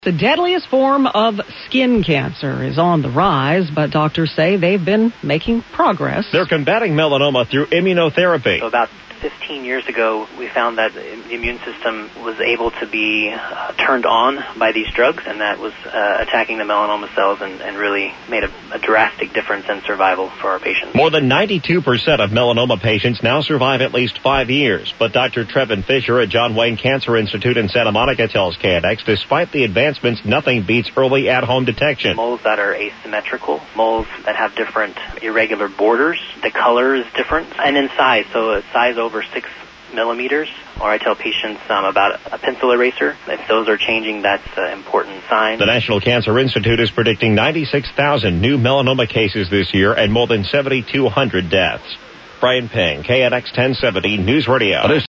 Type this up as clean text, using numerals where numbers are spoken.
The deadliest form of skin cancer is on the rise, but doctors say they've been making progress. They're combating melanoma through immunotherapy. So about 15 years ago, we found that the immune system was able to be turned on by these drugs, and that was attacking the melanoma cells and really made a drastic difference in survival for our patients. More than 92% of melanoma patients now survive at least 5 years. But Dr. Trevin Fisher at John Wayne Cancer Institute in Santa Monica tells KNX, despite the advancements, nothing beats early at-home detection. Moles that are asymmetrical, moles that have different irregular borders, the color is different, and in size, so a size over 6 millimeters, or I tell patients about a pencil eraser. If those are changing, that's an important sign. The National Cancer Institute is predicting 96,000 new melanoma cases this year and more than 7,200 deaths. Brian Ping, KNX 1070 News Radio.